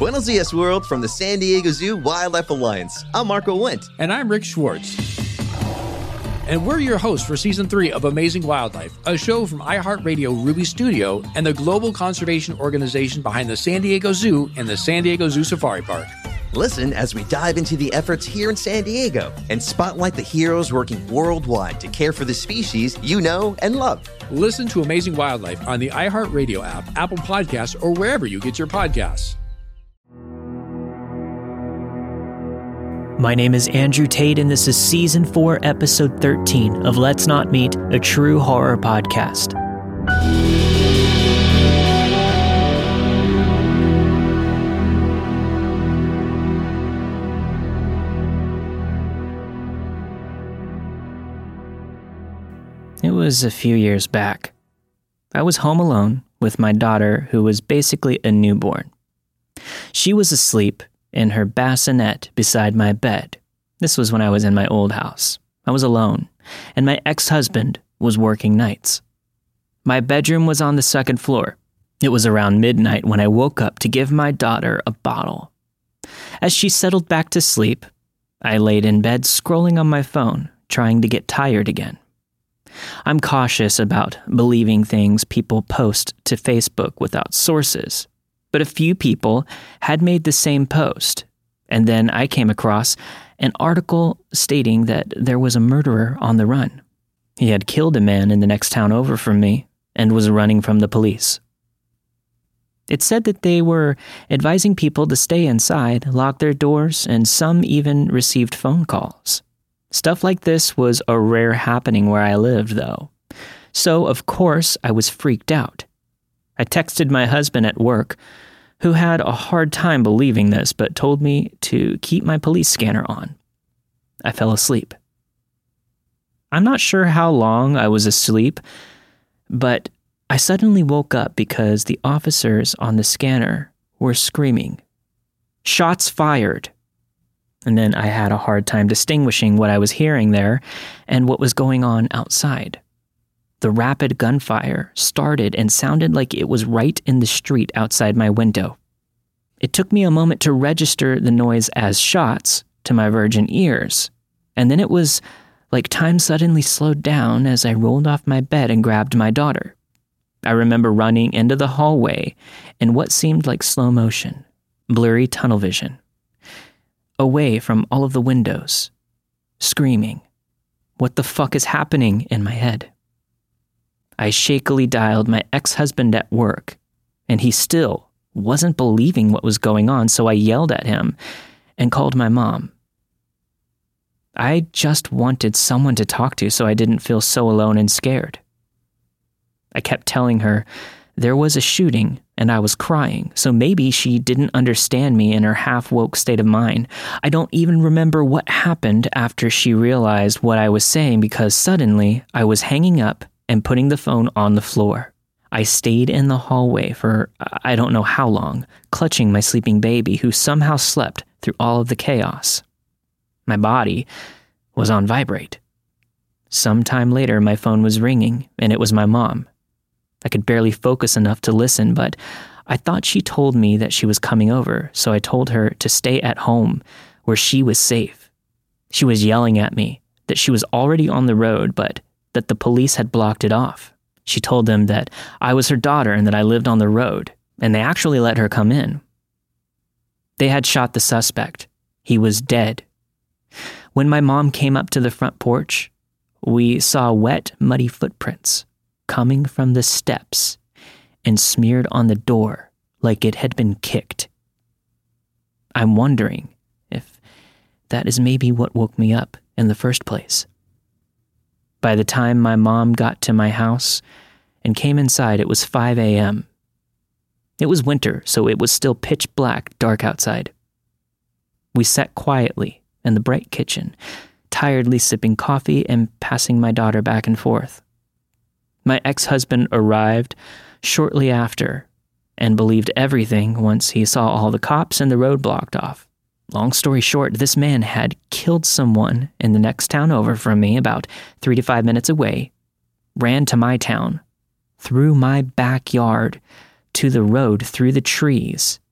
Buenos dias, world, from the San Diego Zoo Wildlife Alliance. I'm Marco Wendt. And I'm Rick Schwartz. And we're your hosts for Season 3 of Amazing Wildlife, a show from iHeartRadio Ruby Studio and the global conservation organization behind the San Diego Zoo and the San Diego Zoo Safari Park. Listen as we dive into the efforts here in San Diego and spotlight the heroes working worldwide to care for the species you know and love. Listen to Amazing Wildlife on the iHeartRadio app, Apple Podcasts, or wherever you get your podcasts. My name is Andrew Tate, and this is Season 4, Episode 13 of Let's Not Meet, a true horror podcast. It was a few years back. I was home alone with my daughter, who was basically a newborn. She was asleep in her bassinet beside my bed. This was when I was in my old house. I was alone, and my ex-husband was working nights. My bedroom was on the second floor. It was around midnight when I woke up to give my daughter a bottle. As she settled back to sleep, I laid in bed scrolling on my phone, trying to get tired again. I'm cautious about believing things people post to Facebook without sources. But a few people had made the same post, and then I came across an article stating that there was a murderer on the run. He had killed a man in the next town over from me and was running from the police. It said that they were advising people to stay inside, lock their doors, and some even received phone calls. Stuff like this was a rare happening where I lived, though. So, of course, I was freaked out. I texted my husband at work, who had a hard time believing this, but told me to keep my police scanner on. I fell asleep. I'm not sure how long I was asleep, but I suddenly woke up because the officers on the scanner were screaming, "Shots fired!" And then I had a hard time distinguishing what I was hearing there and what was going on outside. The rapid gunfire started and sounded like it was right in the street outside my window. It took me a moment to register the noise as shots to my virgin ears, and then it was like time suddenly slowed down as I rolled off my bed and grabbed my daughter. I remember running into the hallway in what seemed like slow motion, blurry tunnel vision, away from all of the windows, screaming, "What the fuck is happening?" in my head. I shakily dialed my ex-husband at work, and he still wasn't believing what was going on, so I yelled at him and called my mom. I just wanted someone to talk to so I didn't feel so alone and scared. I kept telling her there was a shooting and I was crying, so maybe she didn't understand me in her half-woke state of mind. I don't even remember what happened after she realized what I was saying because suddenly I was hanging up and putting the phone on the floor. I stayed in the hallway for I don't know how long, clutching my sleeping baby who somehow slept through all of the chaos. My body was on vibrate. Sometime later, my phone was ringing, and it was my mom. I could barely focus enough to listen, but I thought she told me that she was coming over, so I told her to stay at home where she was safe. She was yelling at me that she was already on the road, but that the police had blocked it off. She told them that I was her daughter and that I lived on the road, and they actually let her come in. They had shot the suspect. He was dead. When my mom came up to the front porch, we saw wet, muddy footprints coming from the steps and smeared on the door like it had been kicked. I'm wondering if that is maybe what woke me up in the first place. By the time my mom got to my house and came inside, it was 5 a.m. It was winter, so it was still pitch black, dark outside. We sat quietly in the bright kitchen, tiredly sipping coffee and passing my daughter back and forth. My ex-husband arrived shortly after and believed everything once he saw all the cops and the road blocked off. Long story short, this man had killed someone in the next town over from me, about 3 to 5 minutes away, ran to my town, through my backyard, to the road, through the trees,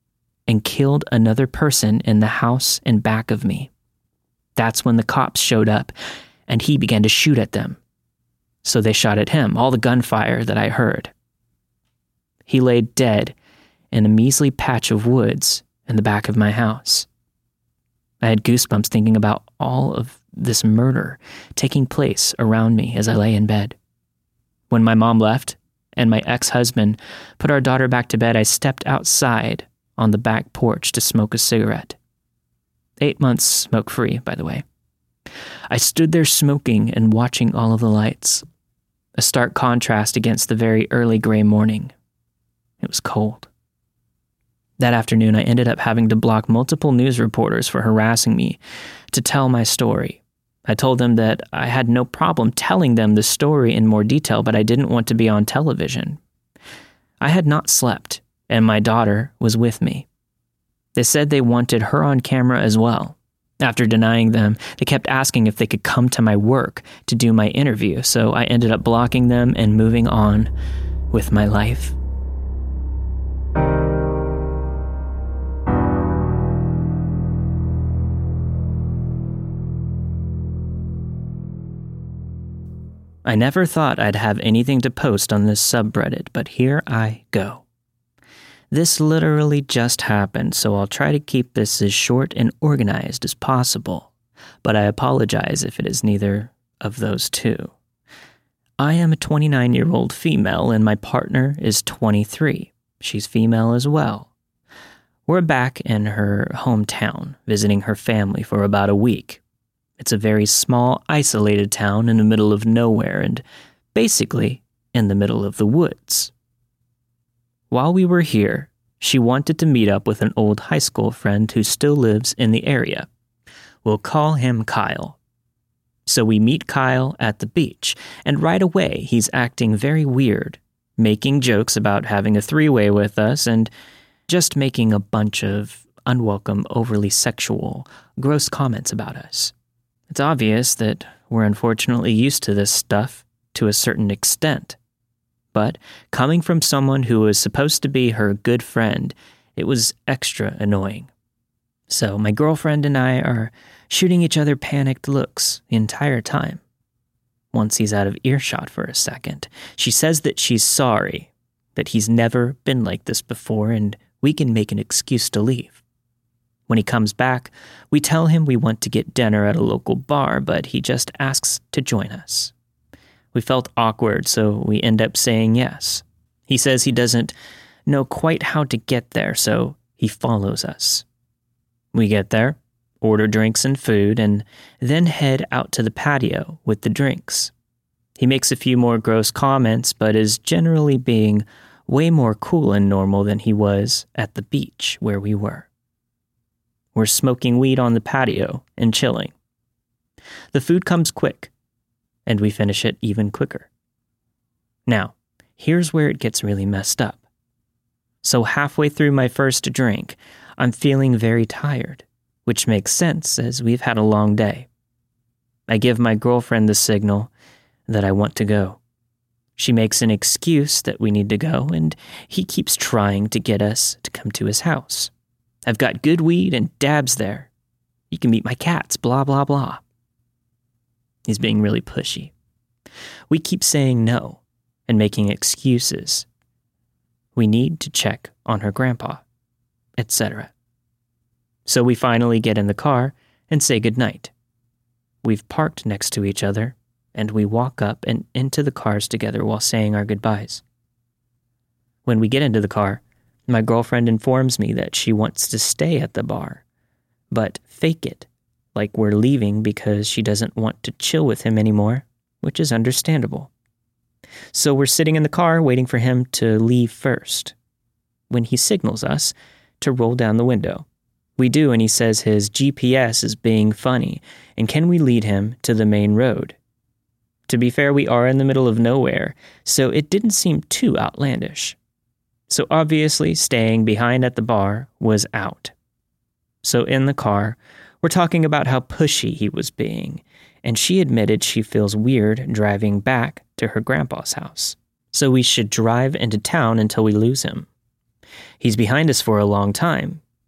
and killed another person in the house in back of me. That's when the cops showed up, and he began to shoot at them. So they shot at him, all the gunfire that I heard. He lay dead in a measly patch of woods in the back of my house. I had goosebumps thinking about all of this murder taking place around me as I lay in bed. When my mom left and my ex-husband put our daughter back to bed, I stepped outside on the back porch to smoke a cigarette. 8 months smoke-free, by the way. I stood there smoking and watching all of the lights, a stark contrast against the very early gray morning. It was cold. That afternoon, I ended up having to block multiple news reporters for harassing me to tell my story. I told them that I had no problem telling them the story in more detail, but I didn't want to be on television. I had not slept, and my daughter was with me. They said they wanted her on camera as well. After denying them, they kept asking if they could come to my work to do my interview, so I ended up blocking them and moving on with my life. I never thought I'd have anything to post on this subreddit, but here I go. This literally just happened, so I'll try to keep this as short and organized as possible, but I apologize if it is neither of those two. I am a 29-year-old female, and my partner is 23. She's female as well. We're back in her hometown, visiting her family for about a week. It's a very small, isolated town in the middle of nowhere and basically in the middle of the woods. While we were here, she wanted to meet up with an old high school friend who still lives in the area. We'll call him Kyle. So we meet Kyle at the beach, and right away he's acting very weird, making jokes about having a three-way with us and just making a bunch of unwelcome, overly sexual, gross comments about us. It's obvious that we're unfortunately used to this stuff to a certain extent. But coming from someone who was supposed to be her good friend, it was extra annoying. So my girlfriend and I are shooting each other panicked looks the entire time. Once he's out of earshot for a second, she says that she's sorry, that he's never been like this before, and we can make an excuse to leave. When he comes back, we tell him we want to get dinner at a local bar, but he just asks to join us. We felt awkward, so we end up saying yes. He says he doesn't know quite how to get there, so he follows us. We get there, order drinks and food, and then head out to the patio with the drinks. He makes a few more gross comments, but is generally being way more cool and normal than he was at the beach where we were. We're smoking weed on the patio and chilling. The food comes quick, and we finish it even quicker. Now, here's where it gets really messed up. So halfway through my first drink, I'm feeling very tired, which makes sense as we've had a long day. I give my girlfriend the signal that I want to go. She makes an excuse that we need to go, and he keeps trying to get us to come to his house. I've got good weed and dabs there. You can meet my cats, blah, blah, blah. He's being really pushy. We keep saying no and making excuses. We need to check on her grandpa, etc. So we finally get in the car and say goodnight. We've parked next to each other, and we walk up and into the cars together while saying our goodbyes. When we get into the car, my girlfriend informs me that she wants to stay at the bar, but fake it like we're leaving because she doesn't want to chill with him anymore, which is understandable. So we're sitting in the car waiting for him to leave first, when he signals us to roll down the window. We do, and he says his GPS is being funny, and can we lead him to the main road? To be fair, we are in the middle of nowhere, so it didn't seem too outlandish. So obviously, staying behind at the bar was out. So in the car, we're talking about how pushy he was being, and she admitted she feels weird driving back to her grandpa's house. So we should drive into town until we lose him. He's behind us for a long time,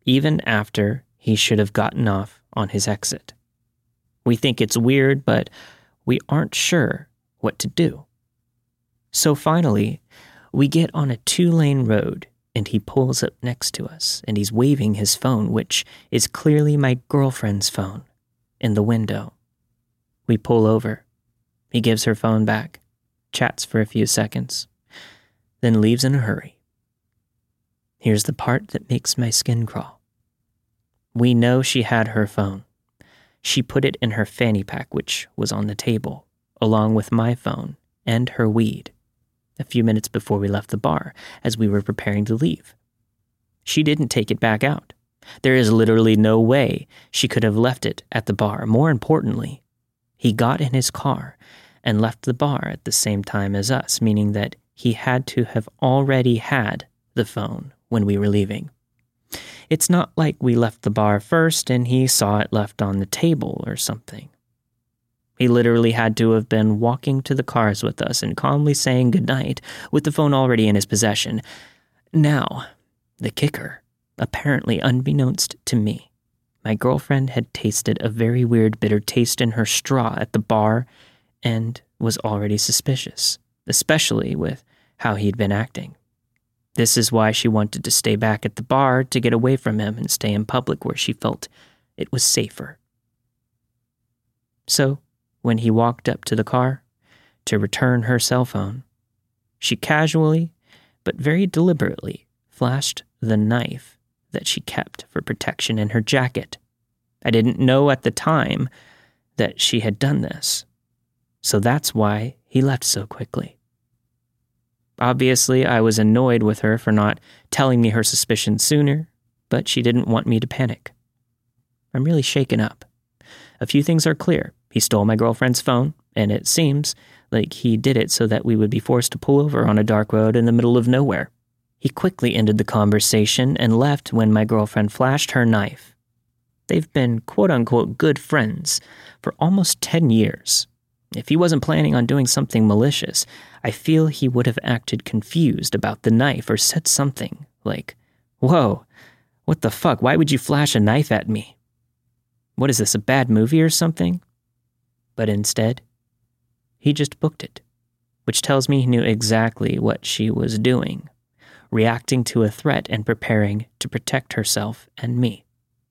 even after he should have gotten off on his exit. We think it's weird, but we aren't sure what to do. So finally, we get on a 2-lane road, and he pulls up next to us, and he's waving his phone, which is clearly my girlfriend's phone, in the window. We pull over. He gives her phone back, chats for a few seconds, then leaves in a hurry. Here's the part that makes my skin crawl. We know she had her phone. She put it in her fanny pack, which was on the table, along with my phone and her weed, a few minutes before we left the bar, as we were preparing to leave. She didn't take it back out. There is literally no way she could have left it at the bar. More importantly, he got in his car and left the bar at the same time as us, meaning that he had to have already had the phone when we were leaving. It's not like we left the bar first and he saw it left on the table or something. He literally had to have been walking to the cars with us and calmly saying goodnight with the phone already in his possession. Now, the kicker, apparently unbeknownst to me, my girlfriend had tasted a very weird bitter taste in her straw at the bar and was already suspicious, especially with how he'd been acting. This is why she wanted to stay back at the bar to get away from him and stay in public where she felt it was safer. So, when he walked up to the car to return her cell phone, she casually, but very deliberately, flashed the knife that she kept for protection in her jacket. I didn't know at the time that she had done this, so that's why he left so quickly. Obviously, I was annoyed with her for not telling me her suspicions sooner, but she didn't want me to panic. I'm really shaken up. A few things are clear. He stole my girlfriend's phone, and it seems like he did it so that we would be forced to pull over on a dark road in the middle of nowhere. He quickly ended the conversation and left when my girlfriend flashed her knife. They've been quote-unquote good friends for almost 10 years. If he wasn't planning on doing something malicious, I feel he would have acted confused about the knife or said something like, "Whoa, what the fuck? Why would you flash a knife at me? What is this, a bad movie or something?" But instead, he just booked it, which tells me he knew exactly what she was doing, reacting to a threat and preparing to protect herself and me.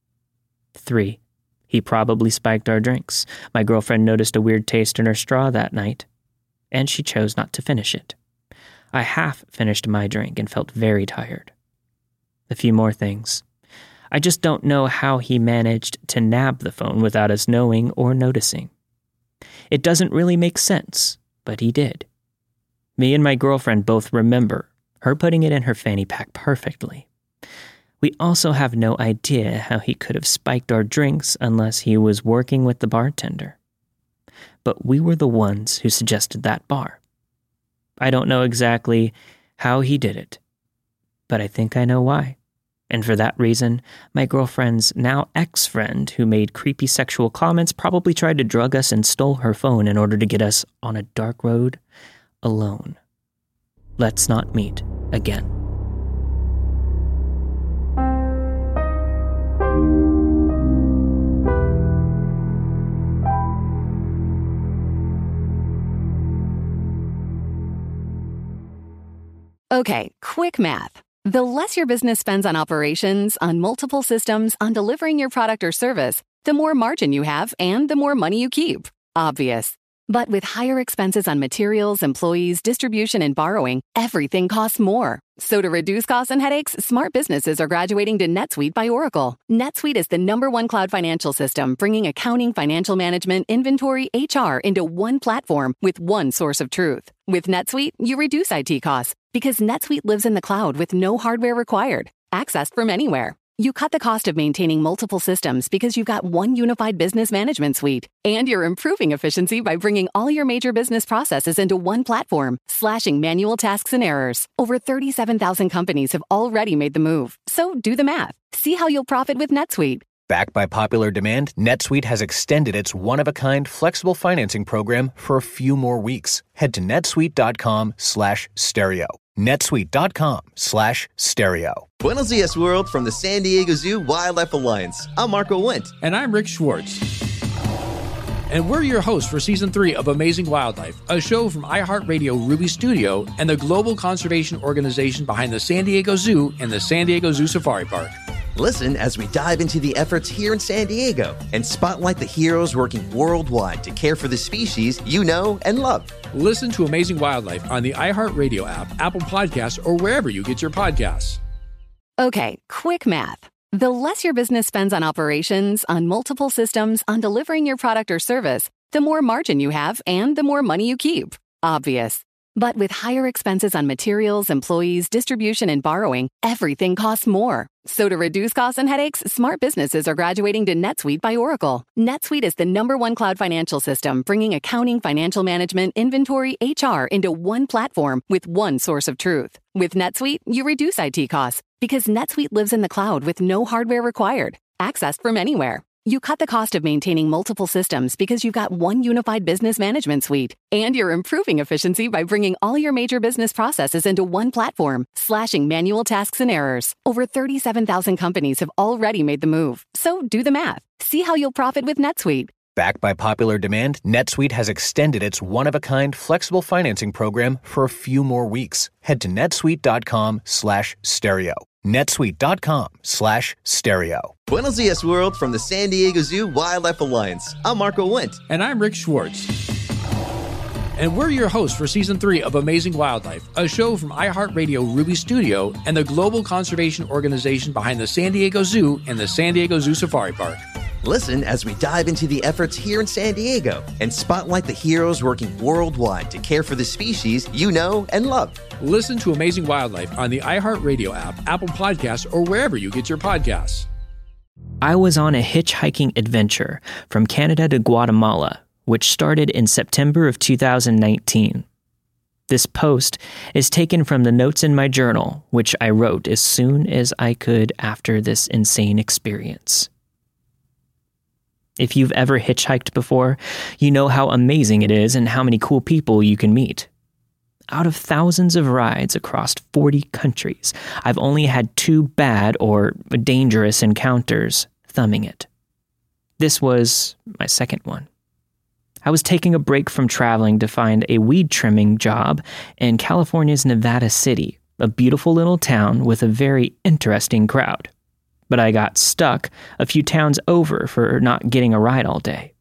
3. He probably spiked our drinks. My girlfriend noticed a weird taste in her straw that night, and she chose not to finish it. I half finished my drink and felt very tired. A few more things. I just don't know how he managed to nab the phone without us knowing or noticing. It doesn't really make sense, but he did. Me and my girlfriend both remember her putting it in her fanny pack perfectly. We also have no idea how he could have spiked our drinks unless he was working with the bartender. But we were the ones who suggested that bar. I don't know exactly how he did it, but I think I know why. And for that reason, my girlfriend's now ex-friend who made creepy sexual comments probably tried to drug us and stole her phone in order to get us on a dark road alone. Let's not meet again. Okay, quick math. The less your business spends on operations, on multiple systems, on delivering your product or service, the more margin you have and the more money you keep. Obvious. But with higher expenses on materials, employees, distribution, and borrowing, everything costs more. So to reduce costs and headaches, smart businesses are graduating to NetSuite by Oracle. NetSuite is the #1 cloud financial system, bringing accounting, financial management, inventory, HR into one platform with one source of truth. With NetSuite, you reduce IT costs because NetSuite lives in the cloud with no hardware required, accessed from anywhere. You cut the cost of maintaining multiple systems because you've got one unified business management suite. And you're improving efficiency by bringing all your major business processes into one platform, slashing manual tasks and errors. Over 37,000 companies have already made the move. So do the math. See how you'll profit with NetSuite. Backed by popular demand, NetSuite has extended its one-of-a-kind flexible financing program for a few more weeks. Head to netsuite.com/stereo. netsuite.com/stereo. Buenos dias, world, from the San Diego Zoo Wildlife Alliance. I'm Marco Wendt. And I'm Rick Schwartz. And we're your hosts for Season 3 of Amazing Wildlife, a show from iHeartRadio Ruby Studio and the global conservation organization behind the San Diego Zoo and the San Diego Zoo Safari Park. Listen as we dive into the efforts here in San Diego and spotlight the heroes working worldwide to care for the species you know and love. Listen to Amazing Wildlife on the iHeartRadio app, Apple Podcasts, or wherever you get your podcasts. Okay, quick math. The less your business spends on operations, on multiple systems, on delivering your product or service, the more margin you have and the more money you keep. Obvious. But with higher expenses on materials, employees, distribution, and borrowing, everything costs more. So to reduce costs and headaches, smart businesses are graduating to NetSuite by Oracle. NetSuite is the #1 cloud financial system, bringing accounting, financial management, inventory, HR into one platform with one source of truth. With NetSuite, you reduce IT costs because NetSuite lives in the cloud with no hardware required, accessed from anywhere. You cut the cost of maintaining multiple systems because you've got one unified business management suite. And you're improving efficiency by bringing all your major business processes into one platform, slashing manual tasks and errors. Over 37,000 companies have already made the move. So do the math. See how you'll profit with NetSuite. Backed by popular demand, NetSuite has extended its one-of-a-kind flexible financing program for a few more weeks. Head to netsuite.com/stereo. netsuite.com/stereo. Buenos dias, world, from the San Diego Zoo Wildlife Alliance. I'm Marco Wendt. And I'm Rick Schwartz. And we're your hosts for Season 3 of Amazing Wildlife, a show from iHeartRadio Ruby Studio and the global conservation organization behind the San Diego Zoo and the San Diego Zoo Safari Park. Listen as we dive into the efforts here in San Diego and spotlight the heroes working worldwide to care for the species you know and love. Listen to Amazing Wildlife on the iHeartRadio app, Apple Podcasts, or wherever you get your podcasts. I was on a hitchhiking adventure from Canada to Guatemala, which started in September of 2019. This post is taken from the notes in my journal, which I wrote as soon as I could after this insane experience. If you've ever hitchhiked before, you know how amazing it is and how many cool people you can meet. Out of thousands of rides across 40 countries, I've only had 2 bad or dangerous encounters thumbing it. This was my second one. I was taking a break from traveling to find a weed trimming job in California's Nevada City, a beautiful little town with a very interesting crowd. But I got stuck a few towns over for not getting a ride all day.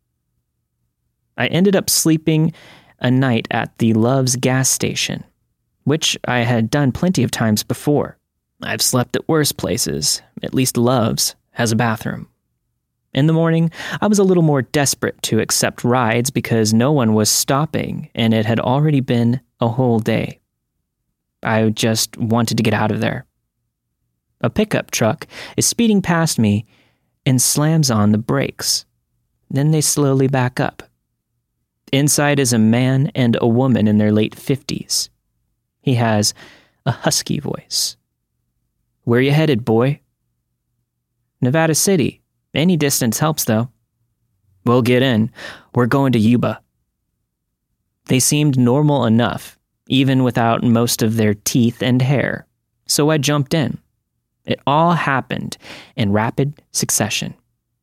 I ended up sleeping a night at the Love's gas station, which I had done plenty of times before. I've slept at worse places. At least Love's has a bathroom. In the morning, I was a little more desperate to accept rides because no one was stopping and it had already been a whole day. I just wanted to get out of there. A pickup truck is speeding past me and slams on the brakes. Then they slowly back up. Inside is a man and a woman in their late 50s. He has a husky voice. "Where you headed, boy?" "Nevada City. Any distance helps, though." "We'll get in. We're going to Yuba." They seemed normal enough, even without most of their teeth and hair, so I jumped in. It all happened in rapid succession.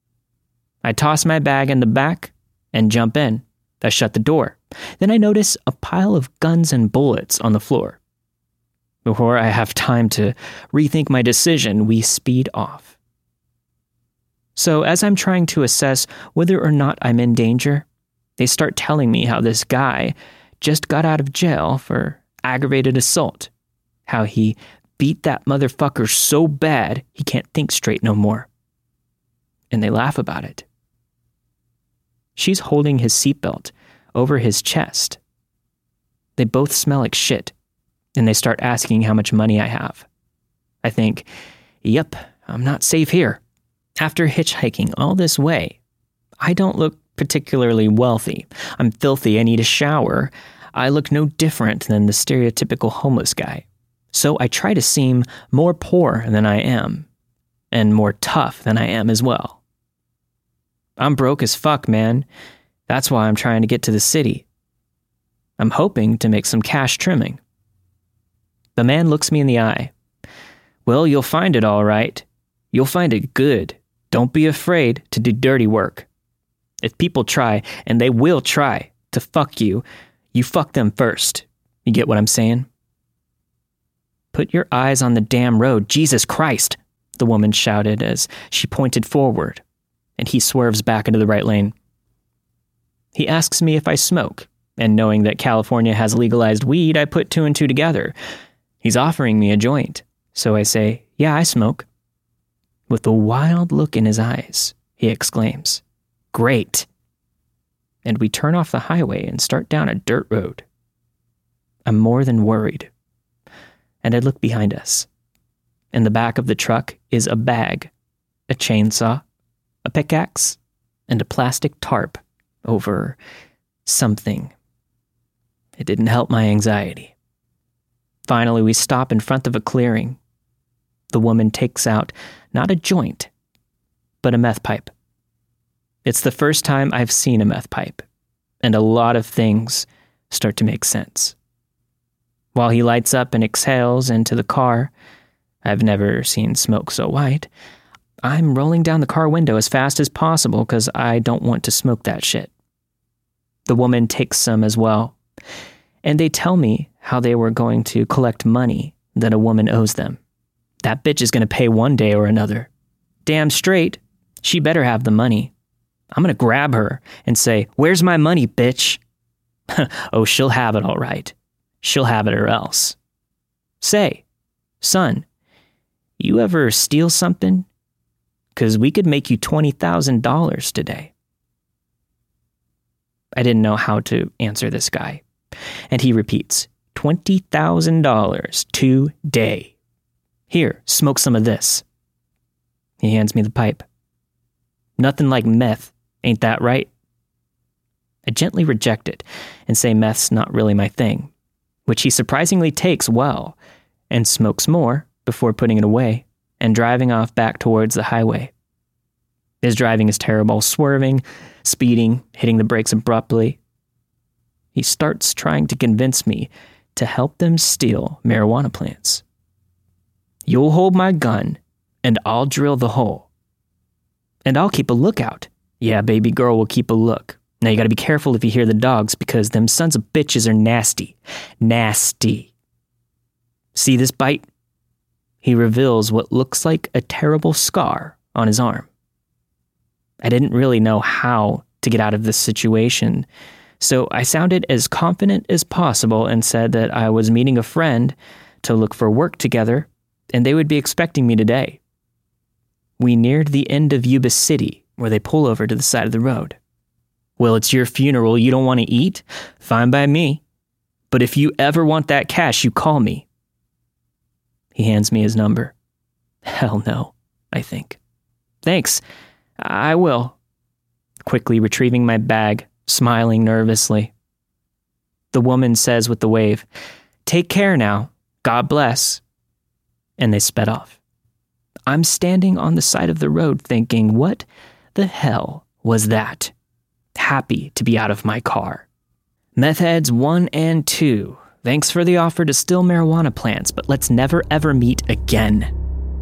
I toss my bag in the back and jump in. I shut the door. Then I notice a pile of guns and bullets on the floor. Before I have time to rethink my decision, we speed off. So as I'm trying to assess whether or not I'm in danger, they start telling me how this guy just got out of jail for aggravated assault, how he beat that motherfucker so bad he can't think straight no more. And they laugh about it. She's holding his seatbelt over his chest. They both smell like shit, and they start asking how much money I have. I think, yep, I'm not safe here. After hitchhiking all this way, I don't look particularly wealthy. I'm filthy, I need a shower. I look no different than the stereotypical homeless guy. So I try to seem more poor than I am, and more tough than I am as well. I'm broke as fuck, man. That's why I'm trying to get to the city. I'm hoping to make some cash trimming. The man looks me in the eye. Well, you'll find it all right. You'll find it good. Don't be afraid to do dirty work. If people try, and they will try, to fuck you, you fuck them first. You get what I'm saying? Put your eyes on the damn road, Jesus Christ, the woman shouted as she pointed forward, and he swerves back into the right lane. He asks me if I smoke, and knowing that California has legalized weed, I put two and two together. He's offering me a joint, so I say, yeah, I smoke. With a wild look in his eyes, he exclaims, great. And we turn off the highway and start down a dirt road. I'm more than worried. And I look behind us. In the back of the truck is a bag, a chainsaw, a pickaxe, and a plastic tarp over something. It didn't help my anxiety. Finally, we stop in front of a clearing. The woman takes out not a joint, but a meth pipe. It's the first time I've seen a meth pipe, and a lot of things start to make sense. While he lights up and exhales into the car, I've never seen smoke so white, I'm rolling down the car window as fast as possible because I don't want to smoke that shit. The woman takes some as well, and they tell me how they were going to collect money that a woman owes them. That bitch is going to pay one day or another. Damn straight, she better have the money. I'm going to grab her and say, where's my money, bitch? Oh, she'll have it all right. She'll have it or else. Say, son, you ever steal something? 'Cause we could make you $20,000 today. I didn't know how to answer this guy. And he repeats, $20,000 today. Here, smoke some of this. He hands me the pipe. Nothing like meth, ain't that right? I gently reject it and say meth's not really my thing, which he surprisingly takes well and smokes more before putting it away and driving off back towards the highway. His driving is terrible, swerving, speeding, hitting the brakes abruptly. He starts trying to convince me to help them steal marijuana plants. You'll hold my gun, and I'll drill the hole. And I'll keep a lookout. Yeah, baby girl will keep a look. Now you gotta be careful if you hear the dogs, because them sons of bitches are nasty. Nasty. See this bite? He reveals what looks like a terrible scar on his arm. I didn't really know how to get out of this situation, so I sounded as confident as possible and said that I was meeting a friend to look for work together, and they would be expecting me today. We neared the end of Yuba City, where they pull over to the side of the road. Well, it's your funeral, you don't want to eat? Fine by me. But if you ever want that cash, you call me. He hands me his number. Hell no, I think. Thanks, I will. Quickly retrieving my bag, smiling nervously. The woman says with the wave, "Take care now, God bless." And they sped off. I'm standing on the side of the road thinking, what the hell was that? Happy to be out of my car. Meth heads 1 and 2, thanks for the offer to steal marijuana plants, but let's never ever meet again.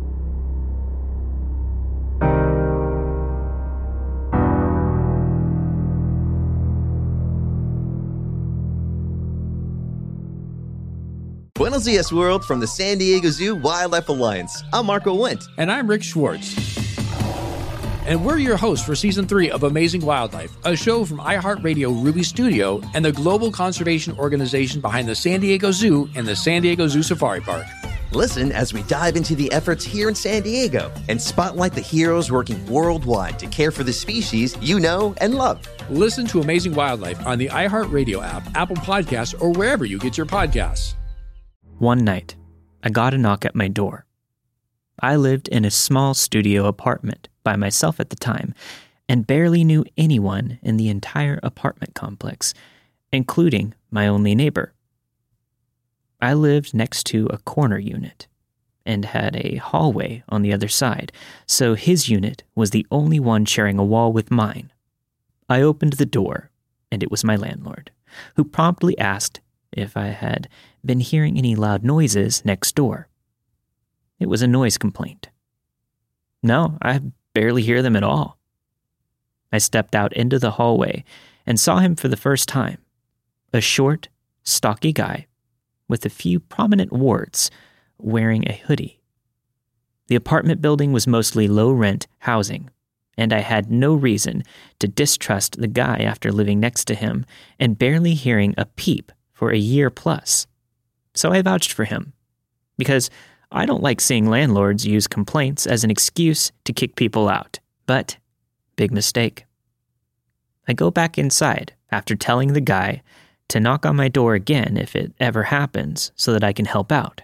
Buenos dias, world, from the San Diego Zoo Wildlife Alliance. I'm Marco Wendt. And I'm Rick Schwartz. And we're your hosts for Season 3 of Amazing Wildlife, a show from iHeartRadio Ruby Studio and the global conservation organization behind the San Diego Zoo and the San Diego Zoo Safari Park. Listen as we dive into the efforts here in San Diego and spotlight the heroes working worldwide to care for the species you know and love. Listen to Amazing Wildlife on the iHeartRadio app, Apple Podcasts, or wherever you get your podcasts. One night, I got a knock at my door. I lived in a small studio apartment by myself at the time and barely knew anyone in the entire apartment complex, including my only neighbor. I lived next to a corner unit and had a hallway on the other side, so his unit was the only one sharing a wall with mine. I opened the door, and it was my landlord, who promptly asked if I had been hearing any loud noises next door. It was a noise complaint. No, I barely hear them at all. I stepped out into the hallway and saw him for the first time. A short, stocky guy with a few prominent warts, wearing a hoodie. The apartment building was mostly low-rent housing, and I had no reason to distrust the guy after living next to him and barely hearing a peep for a year plus. So I vouched for him, because I don't like seeing landlords use complaints as an excuse to kick people out. But, big mistake. I go back inside after telling the guy to knock on my door again if it ever happens so that I can help out.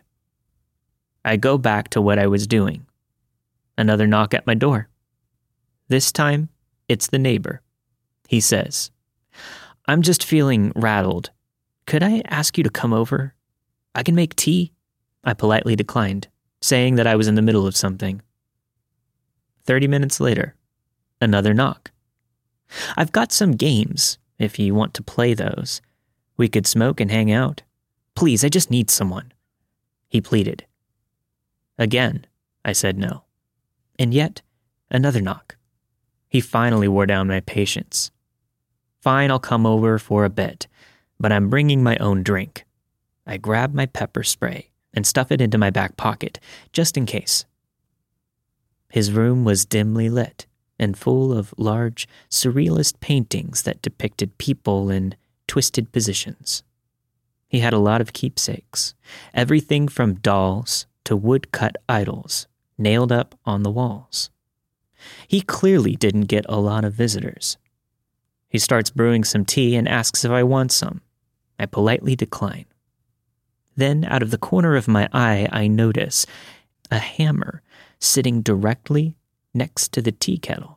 I go back to what I was doing. Another knock at my door. This time, it's the neighbor. He says, "I'm just feeling rattled. Could I ask you to come over? I can make tea." I politely declined, saying that I was in the middle of something. 30 minutes later, another knock. "I've got some games, if you want to play those. We could smoke and hang out. Please, I just need someone," he pleaded. Again, I said no. And yet, another knock. He finally wore down my patience. "Fine, I'll come over for a bit, but I'm bringing my own drink." I grab my pepper spray and stuff it into my back pocket, just in case. His room was dimly lit and full of large, surrealist paintings that depicted people in twisted positions. He had a lot of keepsakes, everything from dolls to woodcut idols nailed up on the walls. He clearly didn't get a lot of visitors. He starts brewing some tea and asks if I want some. I politely decline. Then, out of the corner of my eye, I notice a hammer sitting directly next to the tea kettle.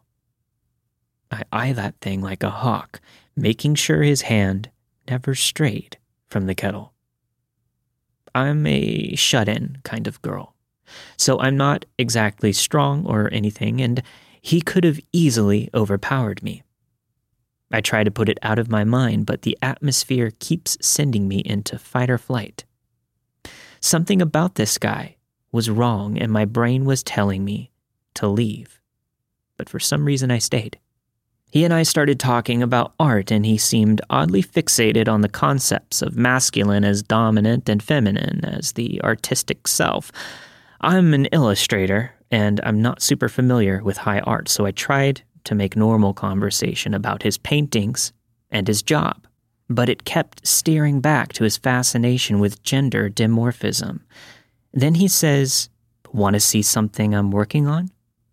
I eye that thing like a hawk, making sure his hand never strayed from the kettle. I'm a shut-in kind of girl, so I'm not exactly strong or anything, and he could have easily overpowered me. I try to put it out of my mind, but the atmosphere keeps sending me into fight or flight. Something about this guy was wrong, and my brain was telling me to leave. But for some reason, I stayed. He and I started talking about art, and he seemed oddly fixated on the concepts of masculine as dominant and feminine as the artistic self. I'm an illustrator, and I'm not super familiar with high art, so I tried to make normal conversation about his paintings and his job. But it kept steering back to his fascination with gender dimorphism. Then he says, "Want to see something I'm working on?"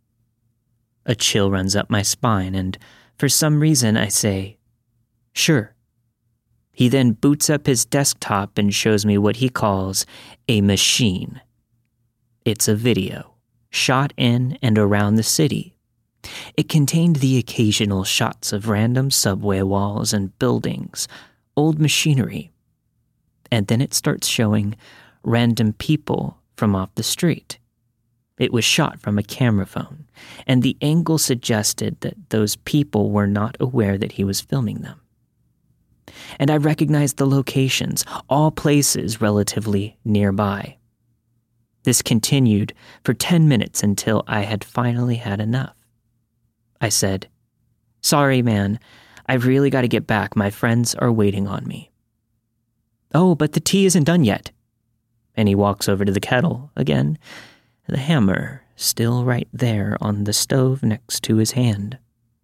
A chill runs up my spine, and for some reason I say, "Sure." He then boots up his desktop and shows me what he calls a machine. It's a video, shot in and around the city. It contained the occasional shots of random subway walls and buildings, old machinery. And then it starts showing random people from off the street. It was shot from a camera phone, and the angle suggested that those people were not aware that he was filming them. And I recognized the locations, all places relatively nearby. This continued for 10 minutes until I had finally had enough. I said, "Sorry, man, I've really got to get back. My friends are waiting on me." "Oh, but the tea isn't done yet." And he walks over to the kettle again, the hammer still right there on the stove next to his hand.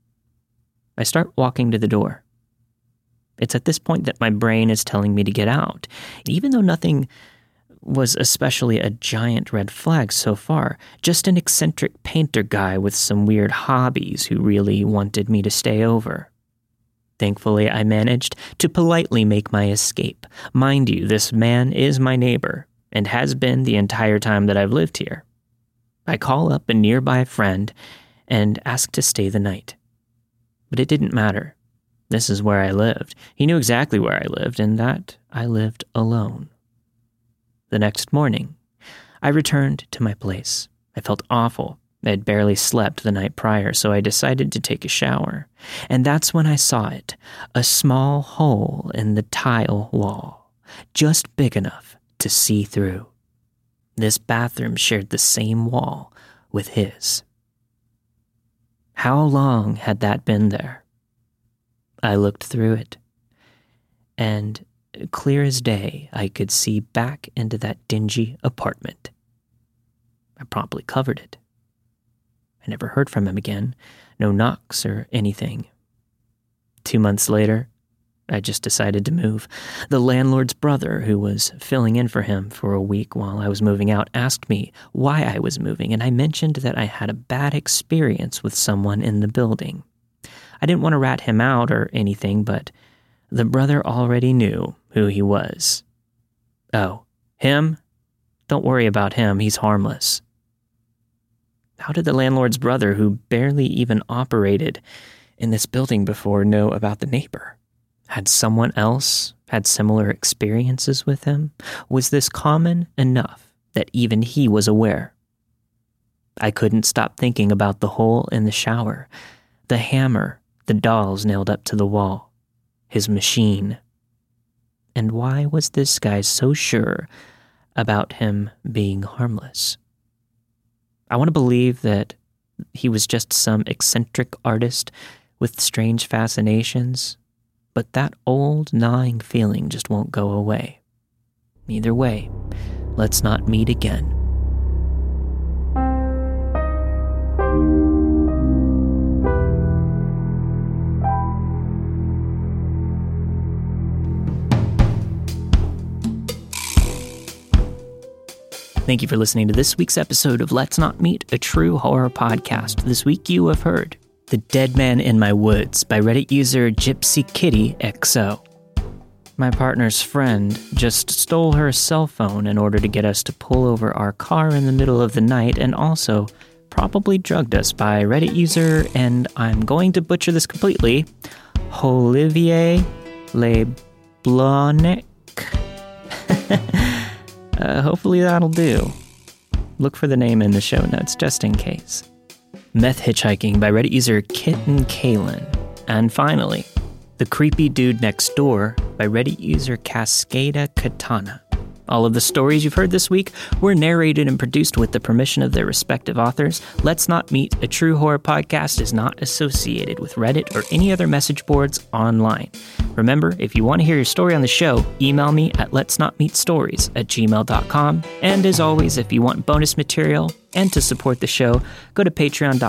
I start walking to the door. It's at this point that my brain is telling me to get out, even though nothing was especially a giant red flag so far, just an eccentric painter guy with some weird hobbies who really wanted me to stay over. Thankfully, I managed to politely make my escape. Mind you, this man is my neighbor and has been the entire time that I've lived here. I call up a nearby friend and ask to stay the night. But it didn't matter. This is where I lived. He knew exactly where I lived, and that I lived alone. The next morning, I returned to my place. I felt awful. I had barely slept the night prior, so I decided to take a shower. And that's when I saw it, a small hole in the tile wall, just big enough to see through. This bathroom shared the same wall with his. How long had that been there? I looked through it, and clear as day, I could see back into that dingy apartment. I promptly covered it. I never heard from him again, no knocks or anything. 2 months later, I just decided to move. The landlord's brother, who was filling in for him for a week while I was moving out, asked me why I was moving, and I mentioned that I had a bad experience with someone in the building. I didn't want to rat him out or anything, but the brother already knew who he was. Oh, him? Don't worry about him, he's harmless. How did the landlord's brother, who barely even operated in this building before, know about the neighbor? Had someone else had similar experiences with him? Was this common enough that even he was aware? I couldn't stop thinking about the hole in the shower, the hammer, the dolls nailed up to the wall, his machine. And why was this guy so sure about him being harmless? I want to believe that he was just some eccentric artist with strange fascinations, but that old gnawing feeling just won't go away. Either way, let's not meet again. Thank you for listening to this week's episode of Let's Not Meet, a true horror podcast. This week you have heard The Dead Man in My Woods by Reddit user Gypsy Kitty XO. My partner's friend just stole her cell phone in order to get us to pull over our car in the middle of the night, and also probably drugged us by Reddit user, and I'm going to butcher this completely, Olivier LeBlanc. Hopefully that'll do. Look for the name in the show notes, just in case. Meth Hitchhiking by Reddit user Kitten Kalen. And finally, The Creepy Dude Next Door by Reddit user Cascada Katana. All of the stories you've heard this week were narrated and produced with the permission of their respective authors. Let's Not Meet, a true horror podcast, is not associated with Reddit or any other message boards online. Remember, if you want to hear your story on the show, email me at letsnotmeetstories@gmail.com. And as always, if you want bonus material and to support the show, go to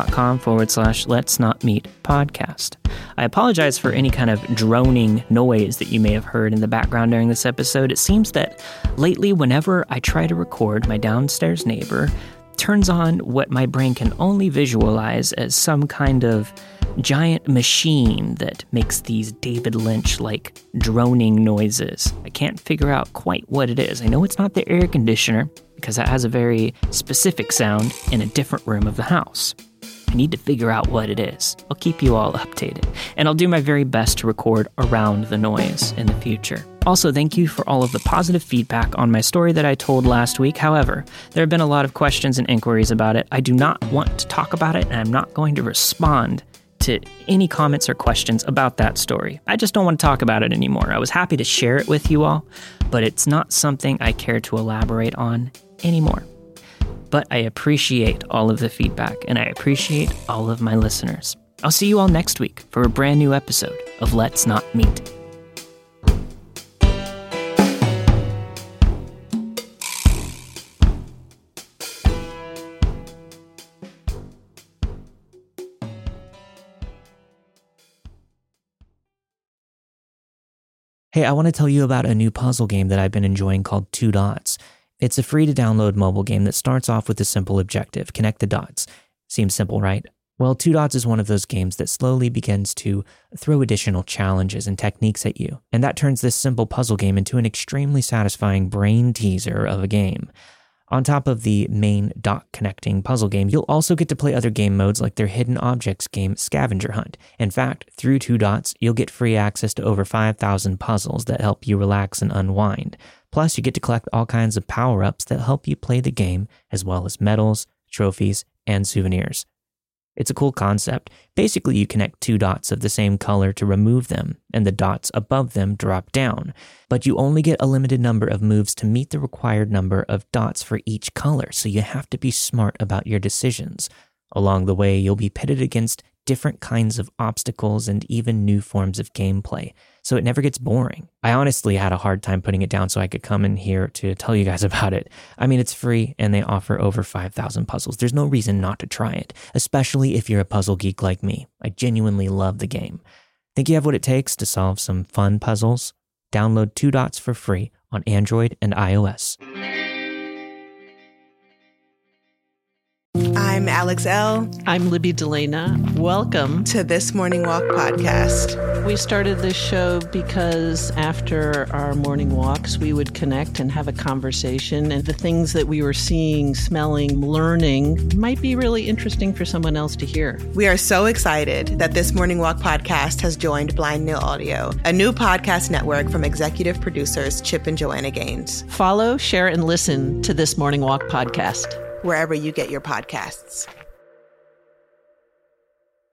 patreon.com/letsnotmeetpodcast. I apologize for any kind of droning noise that you may have heard in the background during this episode. It seems that lately, whenever I try to record, my downstairs neighbor turns on what my brain can only visualize as some kind of giant machine that makes these David Lynch-like droning noises. I can't figure out quite what it is. I know it's not the air conditioner, because that has a very specific sound in a different room of the house. I need to figure out what it is. I'll keep you all updated, and I'll do my very best to record around the noise in the future. Also, thank you for all of the positive feedback on my story that I told last week. However, there have been a lot of questions and inquiries about it. I do not want to talk about it, and I'm not going to respond to any comments or questions about that story. I just don't want to talk about it anymore. I was happy to share it with you all, but it's not something I care to elaborate on anymore. But I appreciate all of the feedback, and I appreciate all of my listeners. I'll see you all next week for a brand new episode of Let's Not Meet. Hey, I want to tell you about a new puzzle game that I've been enjoying called Two Dots. It's a free-to-download mobile game that starts off with a simple objective: connect the dots. Seems simple, right? Well, Two Dots is one of those games that slowly begins to throw additional challenges and techniques at you, and that turns this simple puzzle game into an extremely satisfying brain teaser of a game. On top of the main dot-connecting puzzle game, you'll also get to play other game modes like their hidden objects game, Scavenger Hunt. In fact, through Two Dots, you'll get free access to over 5,000 puzzles that help you relax and unwind. Plus, you get to collect all kinds of power-ups that help you play the game, as well as medals, trophies, and souvenirs. It's a cool concept. Basically, you connect two dots of the same color to remove them, and the dots above them drop down. But you only get a limited number of moves to meet the required number of dots for each color, so you have to be smart about your decisions. Along the way, you'll be pitted against different kinds of obstacles and even new forms of gameplay, so it never gets boring. I honestly had a hard time putting it down so I could come in here to tell you guys about it. I mean, it's free and they offer over 5,000 puzzles. There's no reason not to try it, especially if you're a puzzle geek like me. I genuinely love the game. Think you have what it takes to solve some fun puzzles? Download 2 Dots for free on Android and iOS. I'm Alex L. I'm Libby Delana. Welcome to This Morning Walk podcast. We started this show because after our morning walks, we would connect and have a conversation, and the things that we were seeing, smelling, learning might be really interesting for someone else to hear. We are so excited that This Morning Walk podcast has joined Blind Nil Audio, a new podcast network from executive producers Chip and Joanna Gaines. Follow, share, and listen to This Morning Walk podcast wherever you get your podcasts.